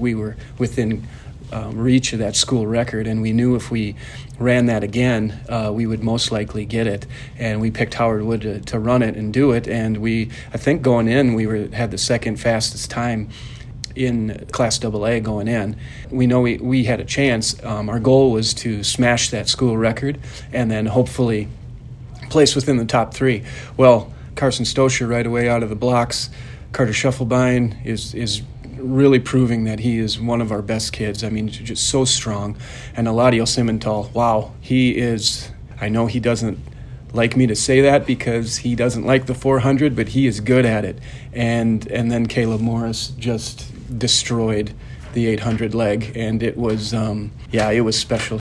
we were within reach of that school record, and we knew if we ran that again, we would most likely get it. And we picked Howard Wood to run it and do it. And I think going in, we had the second fastest time in Class AA going in. We know we had a chance. Our goal was to smash that school record and then hopefully place within the top three. Well, Carson Stoscher right away out of the blocks. Carter Schuffelbein is really proving that he is one of our best kids. I mean, just so strong. And Eladio Simmental, wow, he is, I know he doesn't like me to say that because he doesn't like the 400, but he is good at it. And then Caleb Morris just destroyed the 800 leg, and it was, it was special.